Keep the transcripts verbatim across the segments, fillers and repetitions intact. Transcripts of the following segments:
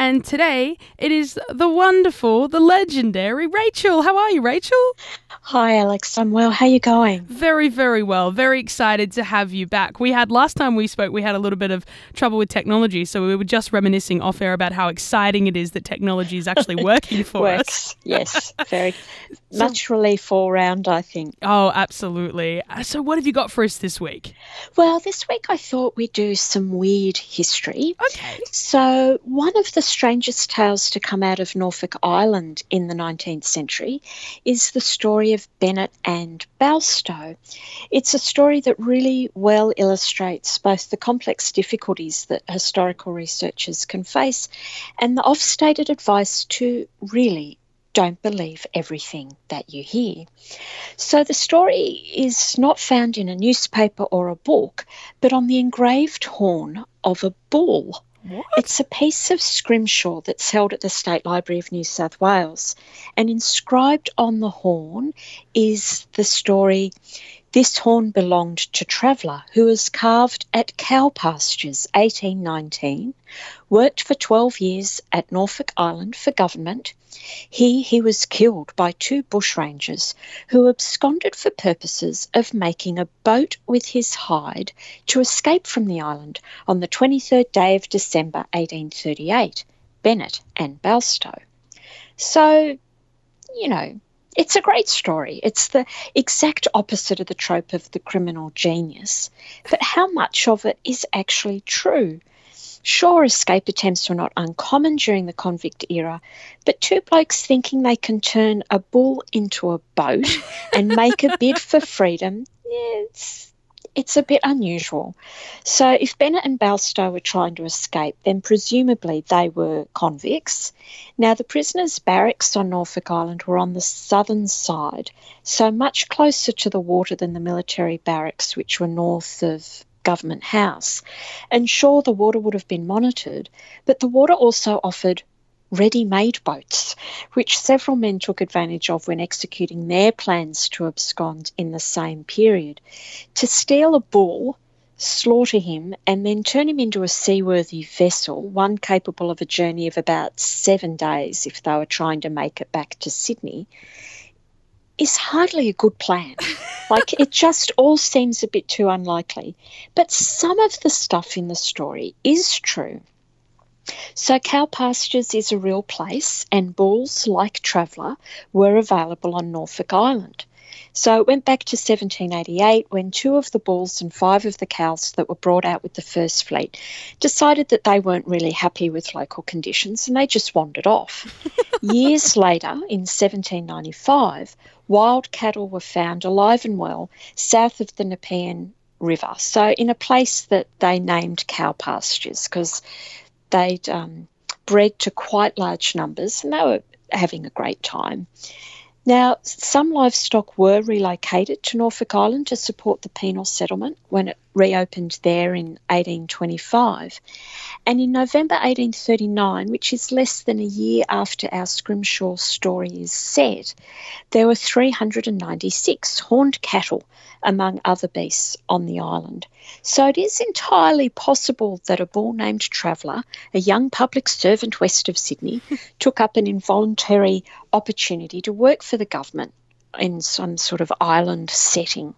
And today it is the wonderful, the legendary Rachel. How are you, Rachel? Hi, Alex. I'm well. How are you going? Very, very well. Very excited to have you back. We had, last time we spoke, we had a little bit of trouble with technology, so we were just reminiscing off air about how exciting it is that technology is actually working for Works. us. Yes, very much relief all round, I think. Oh, absolutely. Uh, So what have you got for us this week? Well, this week I thought we'd do some weird history. Okay. So, one of the strangest tales to come out of Norfolk Island in the nineteenth century is the story of Bennet and Balstow. It's a story that really well illustrates both the complex difficulties that historical researchers can face and the oft-stated advice to really don't believe everything that you hear. So the story is not found in a newspaper or a book, but on the engraved horn of a bull. What? It's a piece of scrimshaw that's held at the State Library of New South Wales, and inscribed on the horn is the story, "This horn belonged to Traveller, who was carved at Cow Pastures, eighteen nineteen, worked for twelve years at Norfolk Island for government. Here he was killed by two bushrangers who absconded for purposes of making a boat with his hide to escape from the island on the twenty-third day of December eighteen thirty-eight, Bennet and Balstow." So, you know, it's a great story. It's the exact opposite of the trope of the criminal genius. But how much of it is actually true? Sure, escape attempts were not uncommon during the convict era, but two blokes thinking they can turn a bull into a boat and make a bid for freedom, yeah, it's, it's a bit unusual. So if Bennet and Balstow were trying to escape, then presumably they were convicts. Now, the prisoners' barracks on Norfolk Island were on the southern side, so much closer to the water than the military barracks, which were north of Government House. And sure, the water would have been monitored, but the water also offered ready-made boats, which several men took advantage of when executing their plans to abscond in the same period. To steal a bull, slaughter him, and then turn him into a seaworthy vessel, one capable of a journey of about seven days if they were trying to make it back to Sydney, is hardly a good plan. Like, it just all seems a bit too unlikely. But some of the stuff in the story is true. So Cow Pastures is a real place, and bulls, like Traveller, were available on Norfolk Island. So it went back to seventeen eighty-eight when two of the bulls and five of the cows that were brought out with the first fleet decided that they weren't really happy with local conditions and they just wandered off. Years later, in seventeen ninety-five, wild cattle were found alive and well south of the Nepean River, so in a place that they named Cow Pastures because they'd um, bred to quite large numbers and they were having a great time. Now, some livestock were relocated to Norfolk Island to support the penal settlement when it reopened there in eighteen twenty-five. And in November eighteen thirty-nine, which is less than a year after our Scrimshaw story is set, there were three hundred ninety-six horned cattle among other beasts on the island. So it is entirely possible that a bull named Traveller, a young public servant west of Sydney, took up an involuntary opportunity to work for the government in some sort of island setting.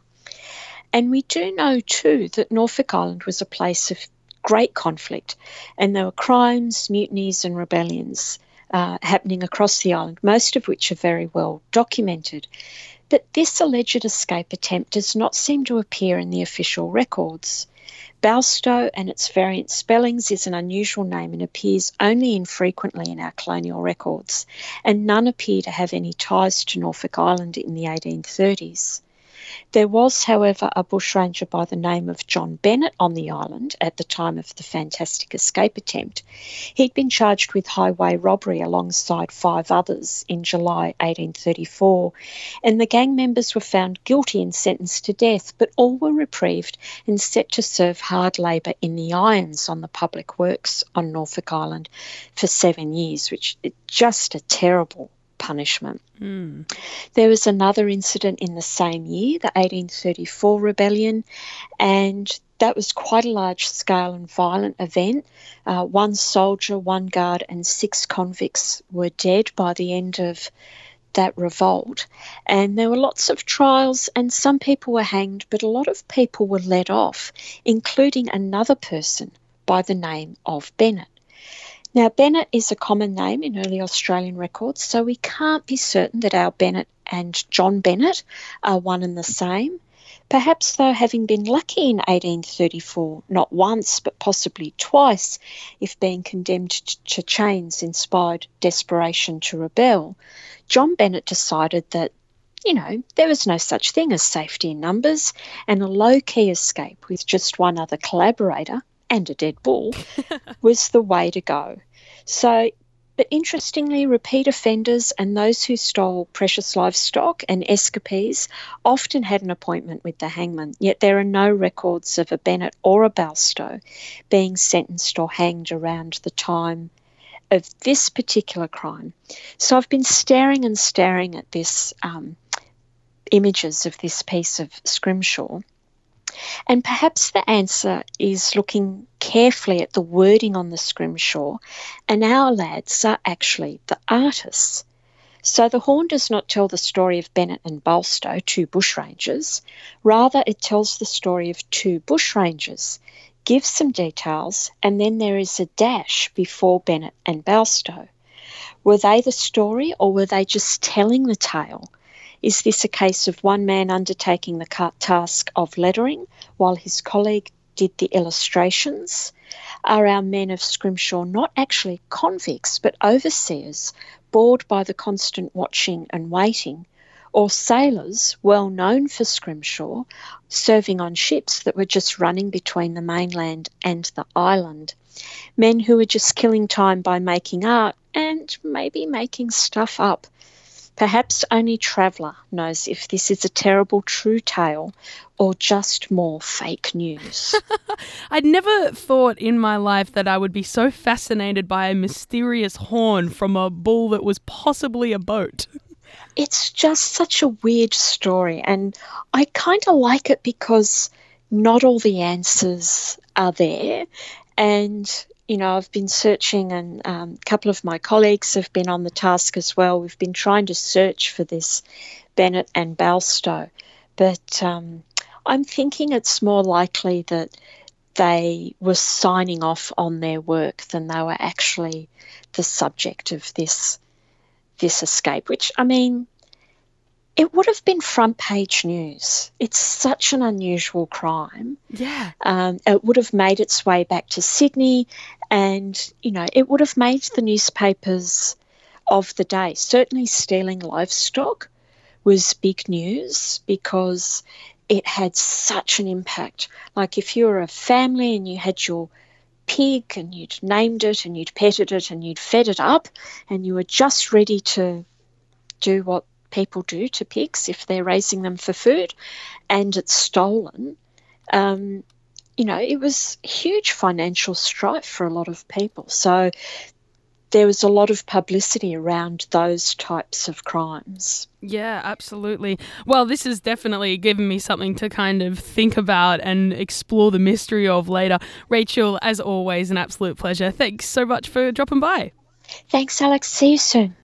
And we do know too that Norfolk Island was a place of great conflict, and there were crimes, mutinies and rebellions uh, happening across the island, most of which are very well documented. But this alleged escape attempt does not seem to appear in the official records. Balstow and its variant spellings is an unusual name and appears only infrequently in our colonial records, and none appear to have any ties to Norfolk Island in the eighteen thirties. There was, however, a bushranger by the name of John Bennet on the island at the time of the fantastic escape attempt. He'd been charged with highway robbery alongside five others in July eighteen thirty-four, and the gang members were found guilty and sentenced to death, but all were reprieved and set to serve hard labour in the irons on the public works on Norfolk Island for seven years, which is just a terrible punishment. Mm. There was another incident in the same year, the eighteen thirty-four rebellion, and that was quite a large-scale and violent event. Uh, one soldier, one guard and six convicts were dead by the end of that revolt. And there were lots of trials and some people were hanged, but a lot of people were let off, including another person by the name of Bennett. Now, Bennett is a common name in early Australian records, so we can't be certain that our Bennett and John Bennett are one and the same. Perhaps, though, having been lucky in eighteen thirty-four, not once but possibly twice, if being condemned to chains inspired desperation to rebel, John Bennett decided that, you know, there was no such thing as safety in numbers, and a low-key escape with just one other collaborator and a dead bull was the way to go. So, but interestingly, repeat offenders and those who stole precious livestock and escapees often had an appointment with the hangman, yet there are no records of a Bennett or a Balstow being sentenced or hanged around the time of this particular crime. So I've been staring and staring at this um, images of this piece of scrimshaw, and perhaps the answer is looking carefully at the wording on the scrimshaw, and our lads are actually the artists. So the horn does not tell the story of Bennett and Balstow, two bushrangers. Rather, it tells the story of two bushrangers, gives some details, and then there is a dash before Bennett and Balstow. Were they the story, or were they just telling the tale? Is this a case of one man undertaking the task of lettering while his colleague did the illustrations? Are our men of Scrimshaw not actually convicts but overseers, bored by the constant watching and waiting, or sailors well known for Scrimshaw, serving on ships that were just running between the mainland and the island? Men who were just killing time by making art and maybe making stuff up. Perhaps only Traveller knows if this is a terrible true tale or just more fake news. I'd never thought in my life that I would be so fascinated by a mysterious horn from a bull that was possibly a boat. It's just such a weird story, and I kind of like it because not all the answers are there. And you know, I've been searching, and um, a couple of my colleagues have been on the task as well. We've been trying to search for this Bennett and Balstow, but um, I'm thinking it's more likely that they were signing off on their work than they were actually the subject of this this escape, which, I mean, it would have been front page news. It's such an unusual crime. Yeah. Um, it would have made its way back to Sydney, and, you know, it would have made the newspapers of the day. Certainly stealing livestock was big news because it had such an impact. Like if you were a family and you had your pig and you'd named it and you'd petted it and you'd fed it up and you were just ready to do what people do to pigs if they're raising them for food, and it's stolen, um, you know, it was huge financial strife for a lot of people. So there was a lot of publicity around those types of crimes. Yeah, absolutely. Well, this has definitely given me something to kind of think about and explore the mystery of later. Rachel, as always, an absolute pleasure. Thanks so much for dropping by. Thanks, Alex. See you soon.